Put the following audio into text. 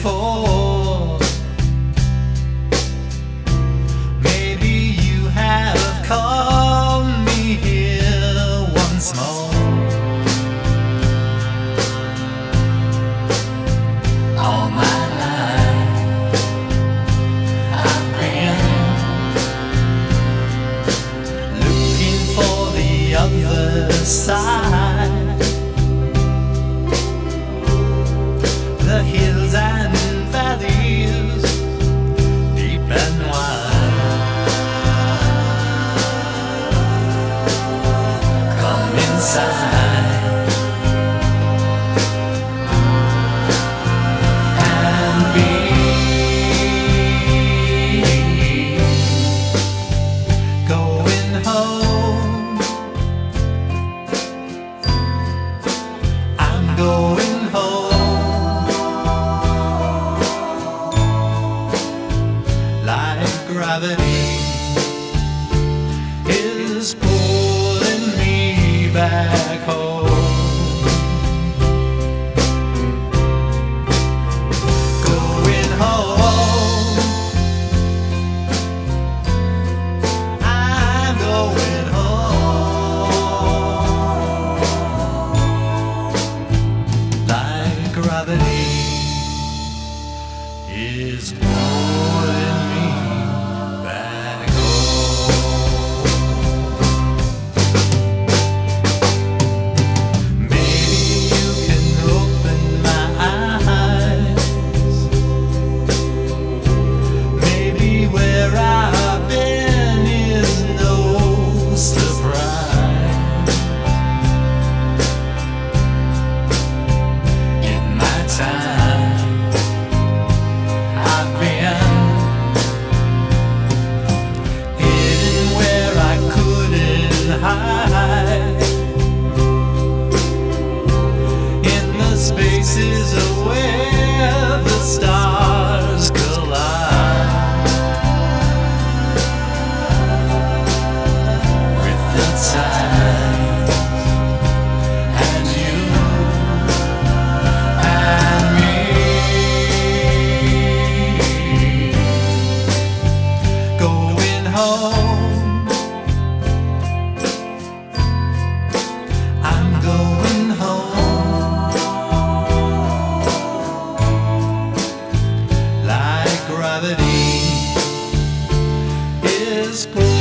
before. Maybe you have called me here once more. All my life I've been looking for the other side. The hills and valleys, deep and wide. Come inside and be going home. I'm going home. Gravity is pulling me back home. Going home. I'm going home. Like gravity is pulling me back home. Maybe you can open my eyes. Maybe where I've been is no surprise. In my time I've been hide in the spaces where the stars collide with the tides and you and me. Going home. Going home. Like gravity is